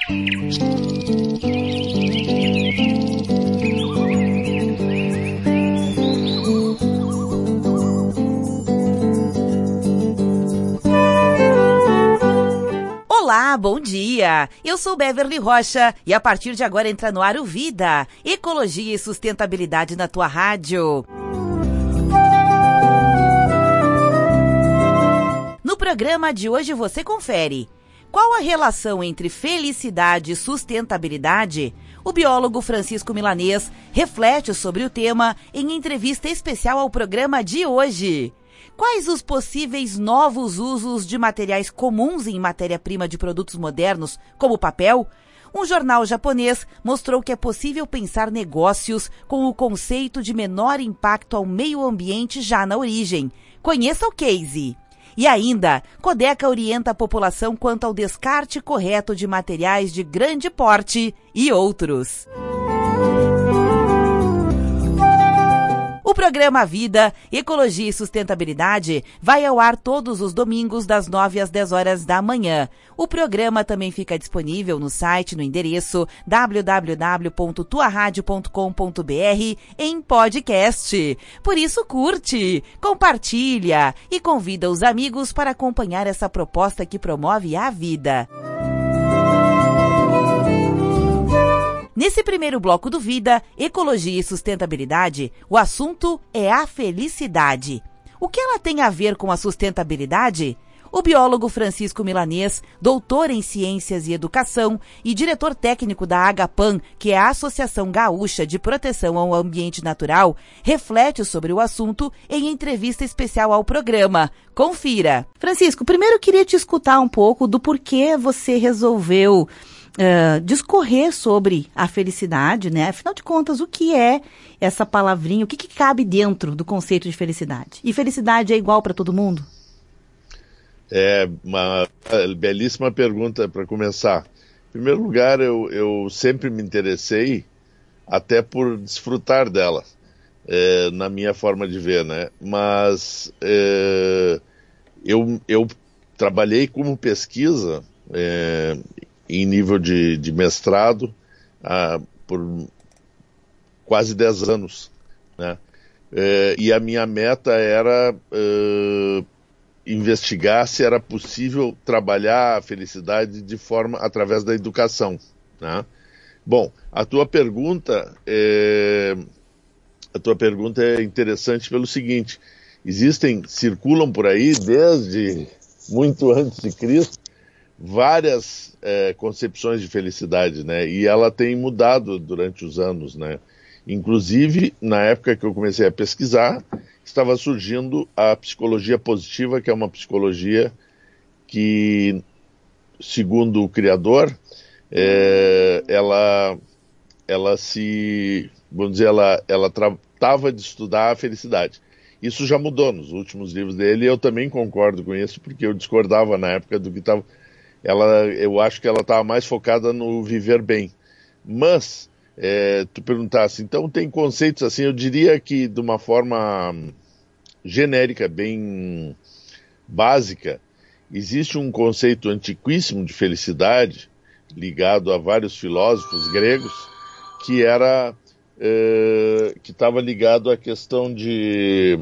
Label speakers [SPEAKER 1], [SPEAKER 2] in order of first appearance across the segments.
[SPEAKER 1] Olá, bom dia! Eu sou Beverly Rocha e a partir de agora entra no ar o Vida, Ecologia e Sustentabilidade na tua rádio. No programa de hoje você confere: qual a relação entre felicidade e sustentabilidade? O biólogo Francisco Milanês reflete sobre o tema em entrevista especial ao programa de hoje. Quais os possíveis novos usos de materiais comuns em matéria-prima de produtos modernos, como papel? Um jornal japonês mostrou que é possível pensar negócios com o conceito de menor impacto ao meio ambiente já na origem. Conheça o case. E ainda, Codeca orienta a população quanto ao descarte correto de materiais de grande porte e outros. O programa Vida, Ecologia e Sustentabilidade vai ao ar todos os domingos das 9 às 10 horas da manhã. O programa também fica disponível no site no endereço www.tuaradio.com.br em podcast. Por isso curte, compartilha e convida os amigos para acompanhar essa proposta que promove a vida. Nesse primeiro bloco do Vida, Ecologia e Sustentabilidade, o assunto é a felicidade. O que ela tem a ver com a sustentabilidade? O biólogo Francisco Milanês, doutor em Ciências e Educação e diretor técnico da Agapan, que é a Associação Gaúcha de Proteção ao Ambiente Natural, reflete sobre o assunto em entrevista especial ao programa. Confira. Francisco, primeiro eu queria te escutar um pouco do porquê você resolveu discorrer sobre a felicidade, né? Afinal de contas, o que é essa palavrinha? O que cabe dentro do conceito de felicidade? E felicidade é igual para todo mundo?
[SPEAKER 2] É uma belíssima pergunta para começar. Em primeiro lugar, eu sempre me interessei até por desfrutar dela, na minha forma de ver, né? Mas eu trabalhei como pesquisa em nível de mestrado por quase 10 anos, né? E a minha meta era investigar se era possível trabalhar a felicidade de forma através da educação, né? Bom, a tua pergunta é interessante pelo seguinte: circulam por aí desde muito antes de Cristo várias concepções de felicidade, né? E ela tem mudado durante os anos, né? Inclusive, na época que eu comecei a pesquisar, estava surgindo a psicologia positiva, que é uma psicologia que, segundo o criador, ela tratava de estudar a felicidade. Isso já mudou nos últimos livros dele, e eu também concordo com isso, porque eu discordava na época do que estava. Eu acho que ela estava mais focada no viver bem. Mas, tu perguntasse, então tem conceitos assim, eu diria que de uma forma genérica, bem básica, existe um conceito antiquíssimo de felicidade, ligado a vários filósofos gregos, que estava ligado à questão de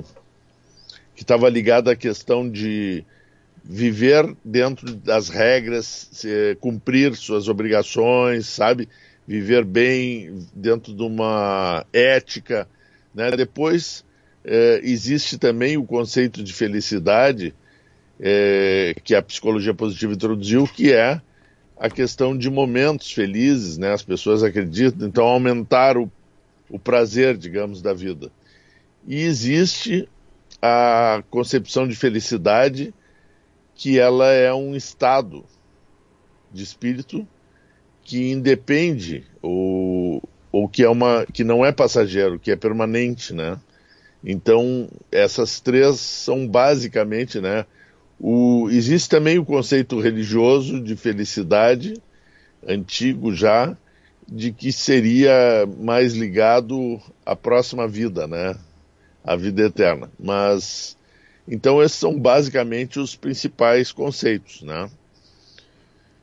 [SPEAKER 2] viver dentro das regras, cumprir suas obrigações, sabe? Viver bem dentro de uma ética, né? Depois, existe também o conceito de felicidade, que a psicologia positiva introduziu, que é a questão de momentos felizes, né? As pessoas acreditam, então, aumentar o prazer, digamos, da vida. E existe a concepção de felicidade, que ela é um estado de espírito que independe, ou que não é passageiro, que é permanente, né? Então, essas três são basicamente, né? Existe também o conceito religioso de felicidade, antigo já, de que seria mais ligado à próxima vida, né? A vida eterna. Mas, então, esses são basicamente os principais conceitos, né?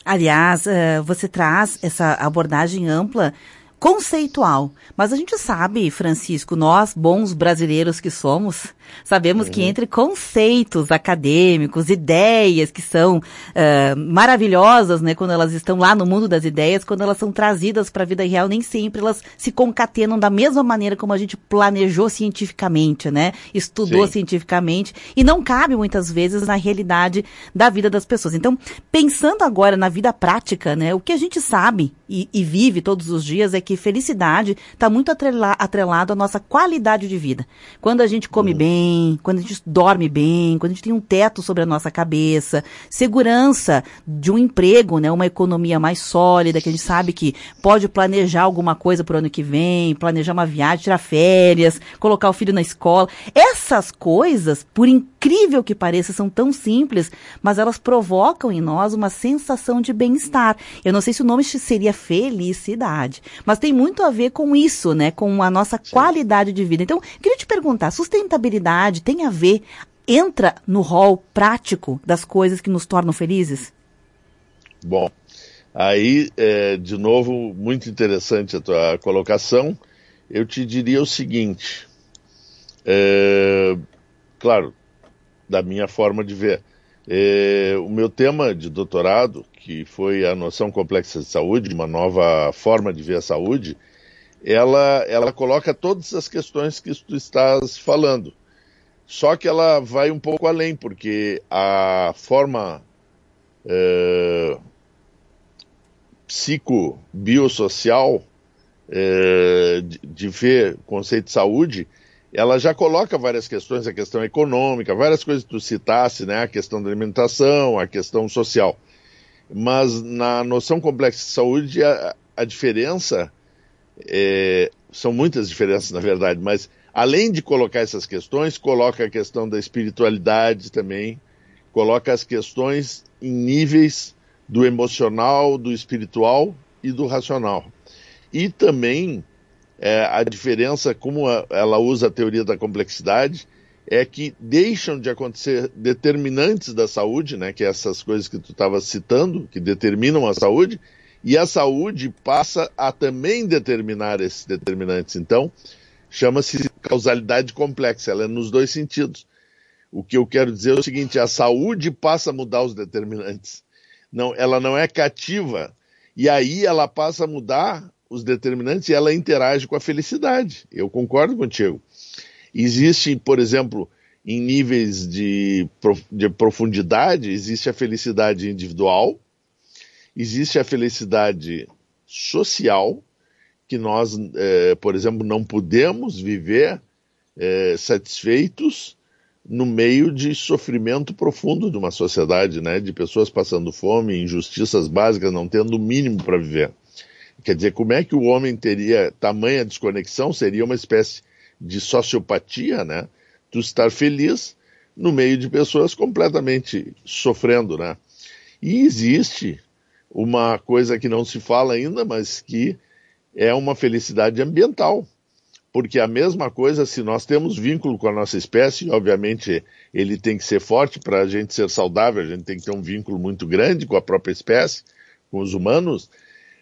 [SPEAKER 1] Aliás, você traz essa abordagem ampla, conceitual. Mas a gente sabe, Francisco, nós, bons brasileiros que somos, sabemos que entre conceitos acadêmicos, ideias que são maravilhosas, né, quando elas estão lá no mundo das ideias, quando elas são trazidas para a vida real, nem sempre elas se concatenam da mesma maneira como a gente planejou cientificamente, né, estudou cientificamente, e não cabe muitas vezes na realidade da vida das pessoas. Então, pensando agora na vida prática, né, o que a gente sabe e vive todos os dias é que felicidade está muito atrelado à nossa qualidade de vida. Quando a gente come bem, quando a gente dorme bem, quando a gente tem um teto sobre a nossa cabeça, segurança de um emprego, né, uma economia mais sólida, que a gente sabe que pode planejar alguma coisa para o ano que vem, planejar uma viagem, tirar férias, colocar o filho na escola. Essas coisas, por incrível que pareça, são tão simples, mas elas provocam em nós uma sensação de bem-estar. Eu não sei se o nome seria felicidade, mas tem muito a ver com isso, né? Com a nossa qualidade de vida. Então, queria te perguntar, sustentabilidade tem a ver, entra no rol prático das coisas que nos tornam felizes?
[SPEAKER 2] Bom, aí, de novo, muito interessante a tua colocação. Eu te diria o seguinte, claro, da minha forma de ver. O meu tema de doutorado, que foi a noção complexa de saúde, uma nova forma de ver a saúde, ela coloca todas as questões que tu estás falando. Só que ela vai um pouco além, porque a forma psico-biosocial de ver o conceito de saúde, ela já coloca várias questões, a questão econômica, várias coisas que tu citasse, né? A questão da alimentação, a questão social. Mas na noção complexa de saúde, a diferença, são muitas diferenças, na verdade, mas além de colocar essas questões, coloca a questão da espiritualidade também, coloca as questões em níveis do emocional, do espiritual e do racional. E também a diferença, como ela usa a teoria da complexidade, é que deixam de acontecer determinantes da saúde, né, que é essas coisas que tu estava citando, que determinam a saúde, e a saúde passa a também determinar esses determinantes. Então, chama-se causalidade complexa, ela é nos dois sentidos. O que eu quero dizer é o seguinte, a saúde passa a mudar os determinantes. Não, ela não é cativa, e aí ela passa a mudar os determinantes e ela interage com a felicidade. Eu concordo contigo. Existe, por exemplo, em níveis de profundidade, existe a felicidade individual, existe a felicidade social, que nós, por exemplo, não podemos viver satisfeitos no meio de sofrimento profundo de uma sociedade, né? De pessoas passando fome, injustiças básicas, não tendo o mínimo para viver. Quer dizer, como é que o homem teria tamanha desconexão? Seria uma espécie de sociopatia, né? Tu estar feliz no meio de pessoas completamente sofrendo, né? E existe uma coisa que não se fala ainda, mas que é uma felicidade ambiental. Porque a mesma coisa, se nós temos vínculo com a nossa espécie, obviamente ele tem que ser forte para a gente ser saudável, a gente tem que ter um vínculo muito grande com a própria espécie, com os humanos,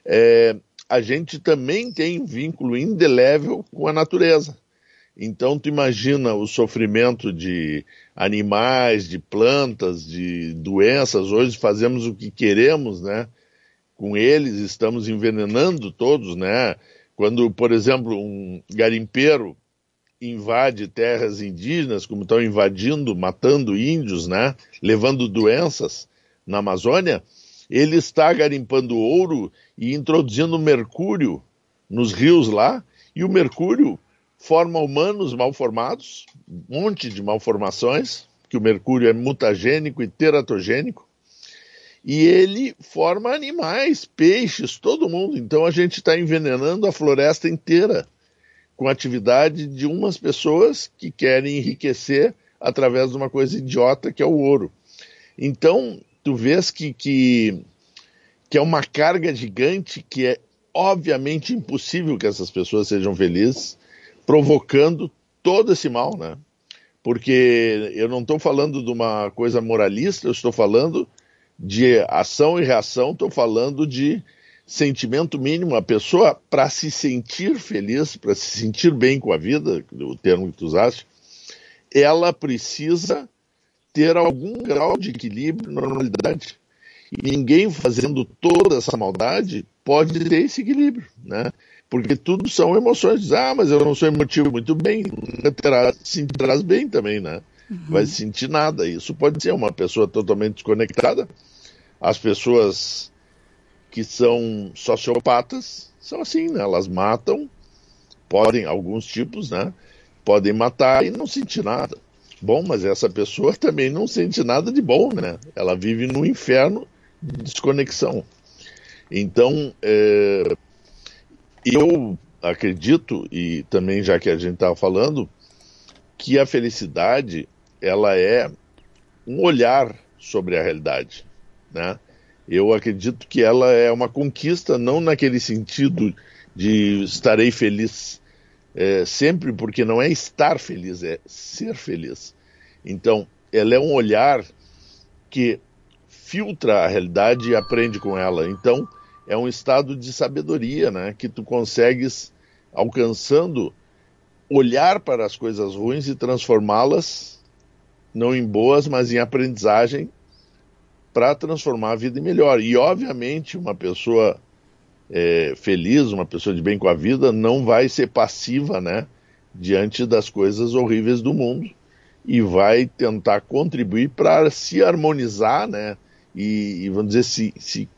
[SPEAKER 2] a gente também tem um vínculo indelével com a natureza. Então, tu imagina o sofrimento de animais, de plantas, de doenças. Hoje fazemos o que queremos, né? Com eles, estamos envenenando todos, né? Quando, por exemplo, um garimpeiro invade terras indígenas, como estão invadindo, matando índios, né? Levando doenças na Amazônia, ele está garimpando ouro e introduzindo mercúrio nos rios lá, e o mercúrio forma humanos mal formados, um monte de malformações, que o mercúrio é mutagênico e teratogênico, e ele forma animais, peixes, todo mundo. Então a gente está envenenando a floresta inteira com a atividade de umas pessoas que querem enriquecer através de uma coisa idiota que é o ouro. Então, tu vês que é uma carga gigante, que é obviamente impossível que essas pessoas sejam felizes, provocando todo esse mal, né? Porque eu não estou falando de uma coisa moralista, eu estou falando de ação e reação, estou falando de sentimento mínimo. A pessoa, para se sentir feliz, para se sentir bem com a vida, o termo que tu usaste, ela precisa ter algum grau de equilíbrio, normalidade. E ninguém fazendo toda essa maldade pode ter esse equilíbrio, né? Porque tudo são emoções. Diz, mas eu não sou emotivo, muito bem. Nunca se sentirás bem também, né? Vai sentir nada. Isso pode ser uma pessoa totalmente desconectada. As pessoas que são sociopatas são assim, né? Elas matam, alguns tipos, né? Podem matar e não sentir nada. Bom, mas essa pessoa também não sente nada de bom, né? Ela vive no inferno de desconexão. Então, eu acredito, e também já que a gente estava falando, que a felicidade, ela é um olhar sobre a realidade, né? Eu acredito que ela é uma conquista, não naquele sentido de estarei feliz sempre, porque não é estar feliz, é ser feliz. Então, ela é um olhar que filtra a realidade e aprende com ela. Então, é um estado de sabedoria, né? Que tu consegues, alcançando, olhar para as coisas ruins e transformá-las, não em boas, mas em aprendizagem, para transformar a vida em melhor. E, obviamente, uma pessoa feliz, uma pessoa de bem com a vida, não vai ser passiva, né? Diante das coisas horríveis do mundo, e vai tentar contribuir para se harmonizar, né? E vamos dizer,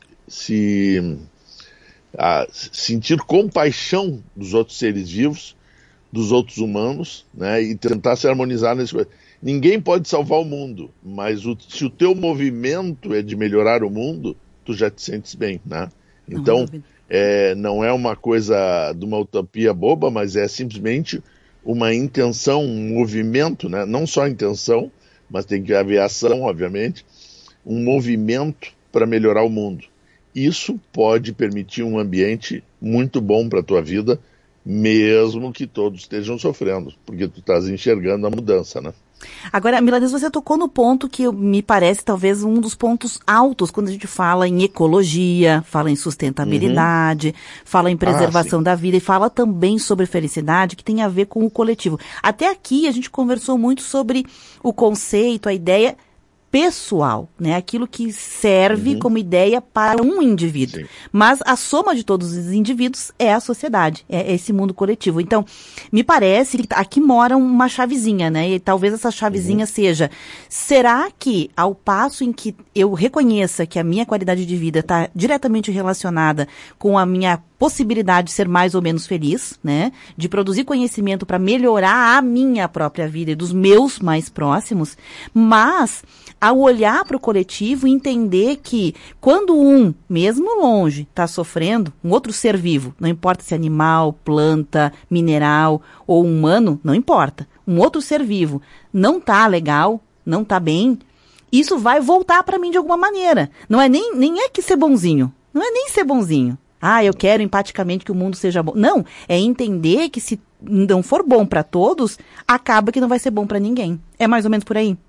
[SPEAKER 2] sentir compaixão dos outros seres vivos, dos outros humanos, né? E tentar se harmonizar nesse coisa. Ninguém pode salvar o mundo, mas se o teu movimento é de melhorar o mundo, tu já te sentes bem, né? Então, não é uma coisa de uma utopia boba, mas é simplesmente uma intenção, um movimento, né? Não só a intenção, mas tem que haver ação, obviamente, um movimento para melhorar o mundo. Isso pode permitir um ambiente muito bom para a tua vida, mesmo que todos estejam sofrendo, porque tu estás enxergando a mudança, né?
[SPEAKER 1] Agora, Milanês, você tocou no ponto que me parece talvez um dos pontos altos quando a gente fala em ecologia, fala em sustentabilidade, fala em preservação da vida e fala também sobre felicidade, que tem a ver com o coletivo. Até aqui a gente conversou muito sobre o conceito, a ideia pessoal, né? Aquilo que serve como ideia para um indivíduo. Sim. Mas a soma de todos os indivíduos é a sociedade, é esse mundo coletivo. Então, me parece que aqui mora uma chavezinha, né? E talvez essa chavezinha seja, será que ao passo em que eu reconheça que a minha qualidade de vida está diretamente relacionada com a minha possibilidade de ser mais ou menos feliz, né? De produzir conhecimento para melhorar a minha própria vida e dos meus mais próximos, mas ao olhar para o coletivo e entender que quando mesmo longe, está sofrendo, um outro ser vivo, não importa se é animal, planta, mineral ou humano, não importa. Um outro ser vivo não está legal, não está bem, isso vai voltar para mim de alguma maneira. Não é nem é que ser bonzinho, não é nem ser bonzinho. Eu quero empaticamente que o mundo seja bom. Não, é entender que se não for bom para todos, acaba que não vai ser bom para ninguém. É mais ou menos por aí?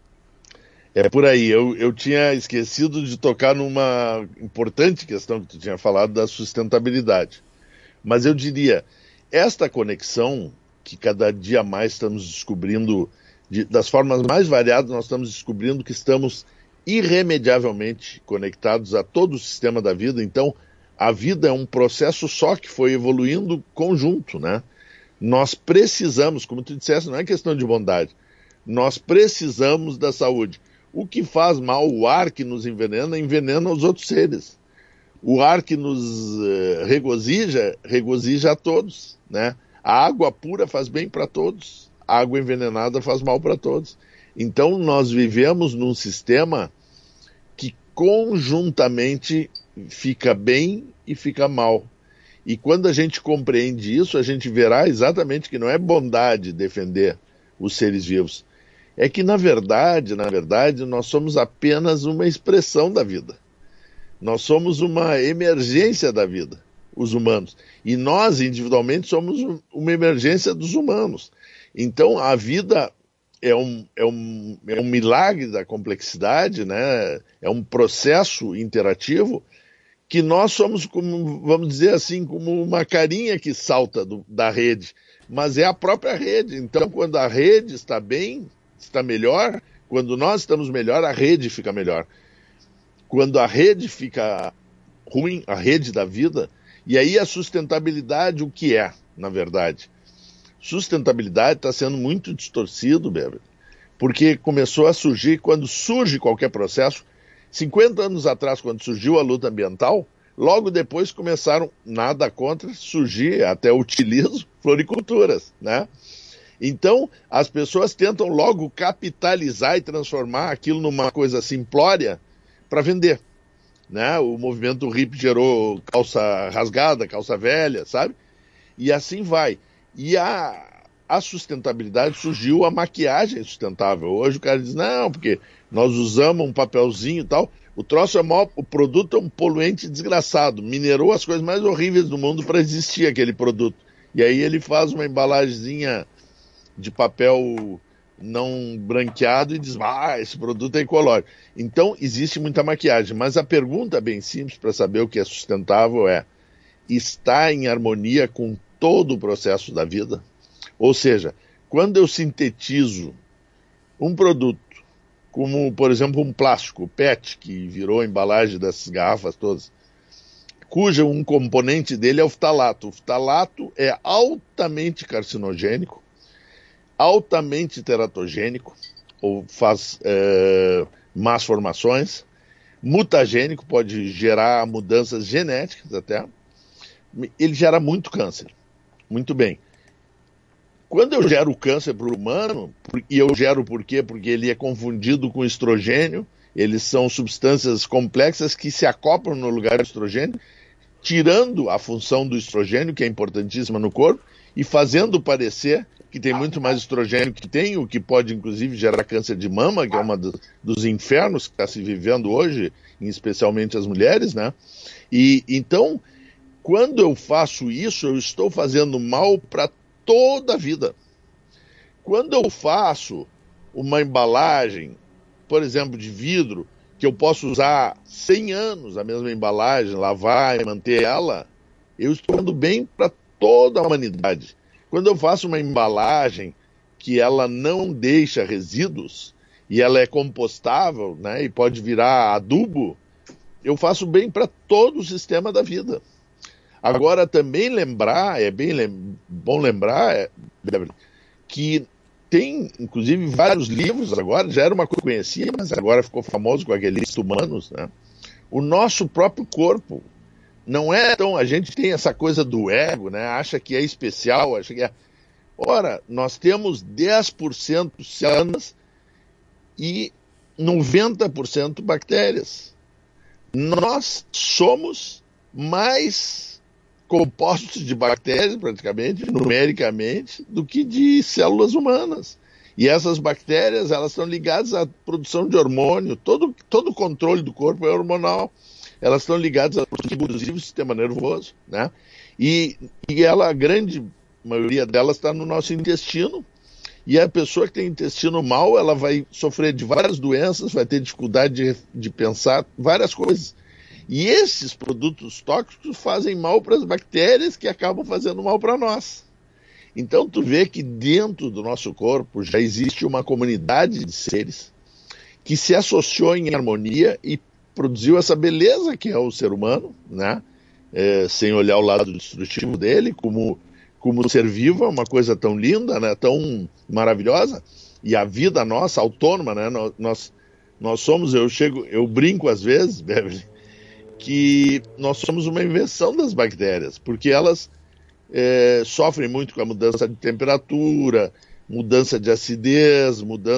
[SPEAKER 2] É por aí. Eu tinha esquecido de tocar numa importante questão que tu tinha falado da sustentabilidade. Mas eu diria, esta conexão que cada dia mais estamos descobrindo, das formas mais variadas, nós estamos descobrindo que estamos irremediavelmente conectados a todo o sistema da vida. Então, a vida é um processo só que foi evoluindo conjunto, né? Nós precisamos, como tu disseste, não é questão de bondade, nós precisamos da saúde. O que faz mal, o ar que nos envenena os outros seres. O ar que nos regozija a todos, né? A água pura faz bem para todos, a água envenenada faz mal para todos. Então nós vivemos num sistema que conjuntamente fica bem e fica mal. E quando a gente compreende isso, a gente verá exatamente que não é bondade defender os seres vivos. É que, na verdade, nós somos apenas uma expressão da vida. Nós somos uma emergência da vida, os humanos. E nós, individualmente, somos uma emergência dos humanos. Então, a vida é um milagre da complexidade, né? É um processo interativo que nós somos, como, vamos dizer assim, como uma carinha que salta da rede, mas é a própria rede. Então, quando a rede está bem, está melhor, quando nós estamos melhor, a rede fica melhor. Quando a rede fica ruim, a rede da vida, e aí a sustentabilidade, o que é, na verdade? Sustentabilidade está sendo muito distorcido, Beverly, porque começou a surgir, quando surge qualquer processo, 50 anos atrás, quando surgiu a luta ambiental, logo depois começaram, nada contra, surgir, até utilizo, floriculturas, né? Então, as pessoas tentam logo capitalizar e transformar aquilo numa coisa simplória para vender, né? O movimento hippie gerou calça rasgada, calça velha, sabe? E assim vai. E a sustentabilidade surgiu a maquiagem sustentável. Hoje o cara diz, não, porque nós usamos um papelzinho e tal. O troço o produto é um poluente desgraçado. Minerou as coisas mais horríveis do mundo para existir aquele produto. E aí ele faz uma embalagenzinha de papel não branqueado e diz, esse produto é ecológico. Então existe muita maquiagem. Mas a pergunta bem simples para saber o que é sustentável é, está em harmonia com todo o processo da vida? Ou seja, quando eu sintetizo um produto, como, por exemplo, um plástico, PET, que virou a embalagem dessas garrafas todas, cujo um componente dele é o ftalato. O ftalato é altamente carcinogênico, altamente teratogênico, ou faz más formações, mutagênico, pode gerar mudanças genéticas até, ele gera muito câncer. Muito bem. Quando eu gero câncer para o humano, e eu gero por quê? Porque ele é confundido com estrogênio, eles são substâncias complexas que se acoplam no lugar do estrogênio, tirando a função do estrogênio, que é importantíssima no corpo, e fazendo parecer que tem muito mais estrogênio que tem, o que pode inclusive gerar câncer de mama, que é uma dos infernos que está se vivendo hoje, especialmente as mulheres, né? E então, quando eu faço isso, eu estou fazendo mal para toda a vida. Quando eu faço uma embalagem, por exemplo, de vidro, que eu posso usar 100 anos a mesma embalagem, lavar e manter ela, eu estou fazendo bem para toda a humanidade. Quando eu faço uma embalagem que ela não deixa resíduos, e ela é compostável, né, e pode virar adubo, eu faço bem para todo o sistema da vida. Agora, também lembrar, bom lembrar, que tem, inclusive, vários livros agora, já era uma coisa que eu conhecia, mas agora ficou famoso com aqueles humanos, né? O nosso próprio corpo não é tão... A gente tem essa coisa do ego, né? Acha que é especial, acha que é... Ora, nós temos 10% células e 90% bactérias. Nós somos mais compostos de bactérias, praticamente, numericamente, do que de células humanas. E essas bactérias, elas estão ligadas à produção de hormônio, todo o controle do corpo é hormonal. Elas estão ligadas ao inclusive, sistema nervoso, né? E a grande maioria delas está no nosso intestino, e a pessoa que tem intestino mau, ela vai sofrer de várias doenças, vai ter dificuldade de pensar, várias coisas. E esses produtos tóxicos fazem mal para as bactérias que acabam fazendo mal para nós. Então tu vê que dentro do nosso corpo já existe uma comunidade de seres que se associou em harmonia e produziu essa beleza que é o ser humano, né? Sem olhar o lado destrutivo dele, como ser vivo é uma coisa tão linda, né? Tão maravilhosa. E a vida nossa, autônoma, né? Nós somos, eu brinco às vezes, Beverly, que nós somos uma invenção das bactérias, porque elas sofrem muito com a mudança de temperatura, mudança de acidez,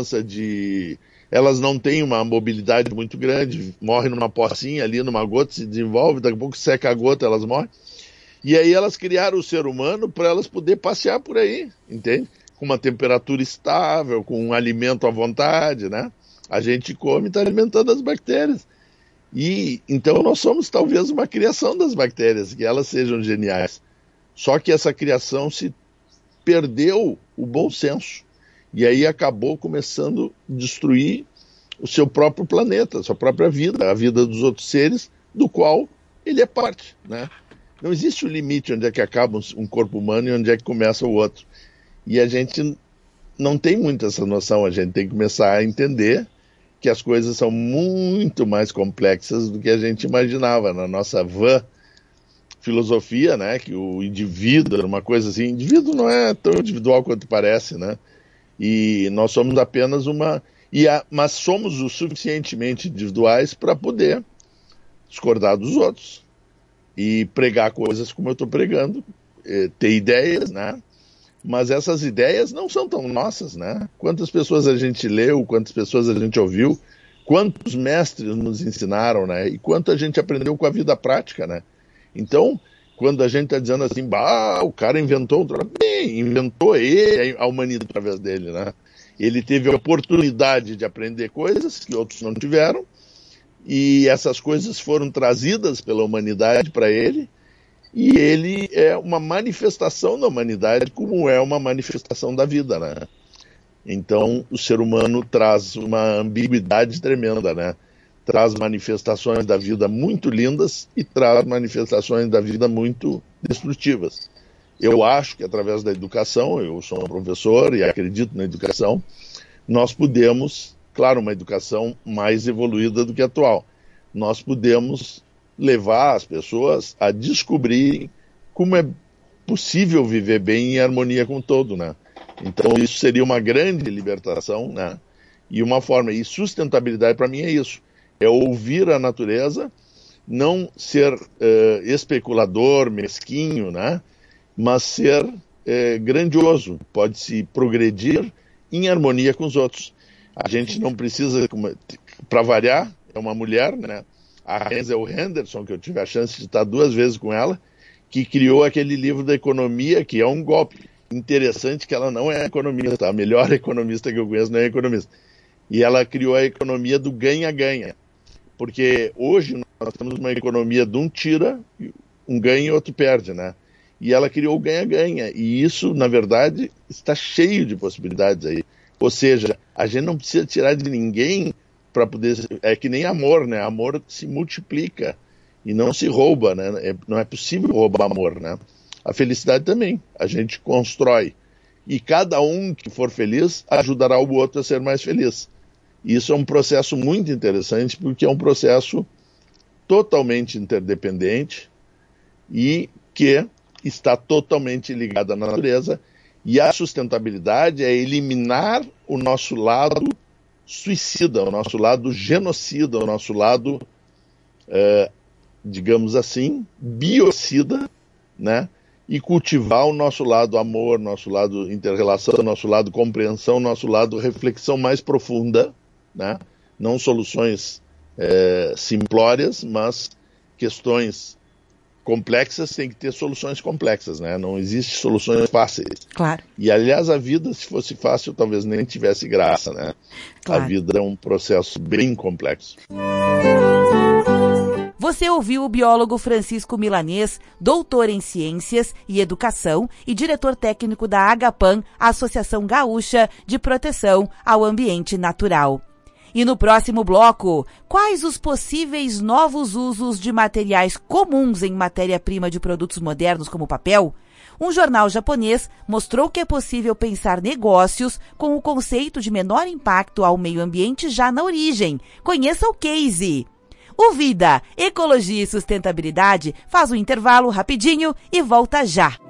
[SPEAKER 2] elas não têm uma mobilidade muito grande, morrem numa pocinha ali, numa gota, se desenvolve, daqui a pouco seca a gota, elas morrem. E aí elas criaram o ser humano para elas poder passear por aí, entende? Com uma temperatura estável, com um alimento à vontade, né? A gente come e está alimentando as bactérias. E então nós somos talvez uma criação das bactérias, que elas sejam geniais. Só que essa criação se perdeu o bom senso. E aí acabou começando a destruir o seu próprio planeta, a sua própria vida, a vida dos outros seres, do qual ele é parte, né? Não existe um limite onde é que acaba um corpo humano e onde é que começa o outro. E a gente não tem muito essa noção, a gente tem que começar a entender que as coisas são muito mais complexas do que a gente imaginava na nossa vã filosofia, né? Que o indivíduo era uma coisa assim, indivíduo não é tão individual quanto parece, né? E nós somos apenas mas somos o suficientemente individuais para poder discordar dos outros e pregar coisas como eu estou pregando, ter ideias, né? Mas essas ideias não são tão nossas, né? Quantas pessoas a gente leu, quantas pessoas a gente ouviu, quantos mestres nos ensinaram, né? E quanto a gente aprendeu com a vida prática, né? Então, quando a gente está dizendo assim, o cara inventou, bem, inventou ele, a humanidade através dele, né? Ele teve a oportunidade de aprender coisas que outros não tiveram, e essas coisas foram trazidas pela humanidade para ele, e ele é uma manifestação da humanidade, como é uma manifestação da vida, né? Então, o ser humano traz uma ambiguidade tremenda, né? Traz manifestações da vida muito lindas e traz manifestações da vida muito destrutivas. Eu acho que através da educação, eu sou um professor e acredito na educação, nós podemos, claro, uma educação mais evoluída do que a atual, nós podemos levar as pessoas a descobrirem como é possível viver bem em harmonia com o todo, né? Então isso seria uma grande libertação, né? E uma forma, e sustentabilidade para mim é isso, é ouvir a natureza, não ser especulador, mesquinho, né? Mas ser grandioso, pode-se progredir em harmonia com os outros. A gente não precisa, para variar, é uma mulher, né? A Hazel Henderson, que eu tive a chance de estar 2 vezes com ela, que criou aquele livro da economia, que é um golpe. Interessante que ela não é economista, a melhor economista que eu conheço não é economista. E ela criou a economia do ganha-ganha. Porque hoje nós temos uma economia de um tira, um ganha e outro perde, né? E ela criou o ganha-ganha. E isso, na verdade, está cheio de possibilidades aí. Ou seja, a gente não precisa tirar de ninguém para poder... É que nem amor, né? Amor se multiplica e não se rouba, né? Não é possível roubar amor, né? A felicidade também. A gente constrói. E cada um que for feliz ajudará o outro a ser mais feliz. Isso é um processo muito interessante, porque é um processo totalmente interdependente e que está totalmente ligado à natureza. E a sustentabilidade é eliminar o nosso lado suicida, o nosso lado genocida, o nosso lado, digamos assim, biocida, né? E cultivar o nosso lado amor, nosso lado inter-relação, nosso lado compreensão, nosso lado reflexão mais profunda, né? Não soluções simplórias, mas questões complexas têm que ter soluções complexas, né? Não existe soluções fáceis.
[SPEAKER 1] Claro.
[SPEAKER 2] E, aliás, a vida, se fosse fácil, talvez nem tivesse graça, né? Claro. A vida é um processo bem complexo.
[SPEAKER 1] Você ouviu o biólogo Francisco Milanês, doutor em Ciências e Educação e diretor técnico da Agapan, Associação Gaúcha de Proteção ao Ambiente Natural. E no próximo bloco, quais os possíveis novos usos de materiais comuns em matéria-prima de produtos modernos como papel? Um jornal japonês mostrou que é possível pensar negócios com o conceito de menor impacto ao meio ambiente já na origem. Conheça o case! O Vida, Ecologia e Sustentabilidade faz um intervalo rapidinho e volta já.